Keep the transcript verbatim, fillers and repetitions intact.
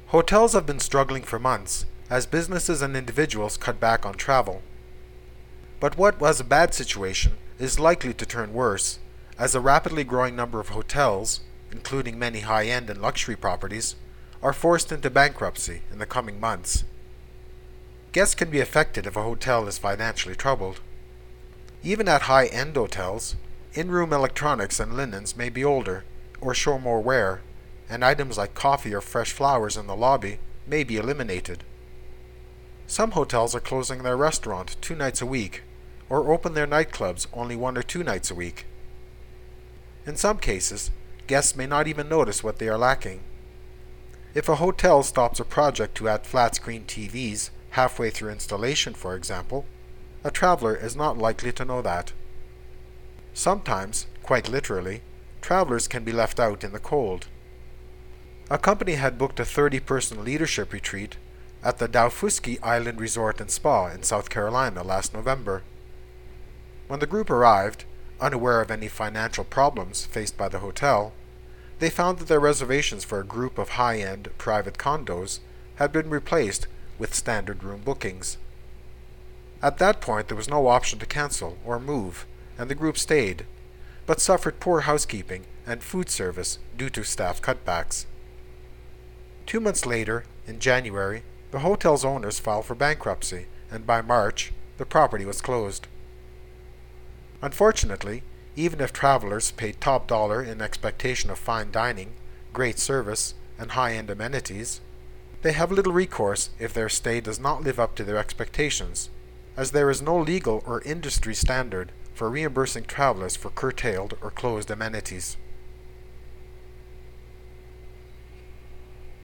Hotels have been struggling for months as businesses and individuals cut back on travel. But what was a bad situation is likely to turn worse, as a rapidly growing number of hotels, including many high-end and luxury properties, are forced into bankruptcy in the coming months. Guests can be affected if a hotel is financially troubled. Even at high-end hotels, in-room electronics and linens may be older or show more wear, and items like coffee or fresh flowers in the lobby may be eliminated. Some hotels are closing their restaurant two nights a week, or open their nightclubs only one or two nights a week. In some cases, guests may not even notice what they are lacking. If a hotel stops a project to add flat-screen T Vs halfway through installation, for example, a traveler is not likely to know that. Sometimes, quite literally, travelers can be left out in the cold. A company had booked a thirty-person leadership retreat at the Daufuskie Island Resort and Spa in South Carolina last November. When the group arrived, unaware of any financial problems faced by the hotel, they found that their reservations for a group of high-end private condos had been replaced with standard room bookings. At that point there was no option to cancel or move, and the group stayed, but suffered poor housekeeping and food service due to staff cutbacks. Two months later, in January, the hotel's owners filed for bankruptcy, and by March, the property was closed. Unfortunately, even if travelers paid top dollar in expectation of fine dining, great service, and high-end amenities, they have little recourse if their stay does not live up to their expectations, as there is no legal or industry standard for reimbursing travelers for curtailed or closed amenities.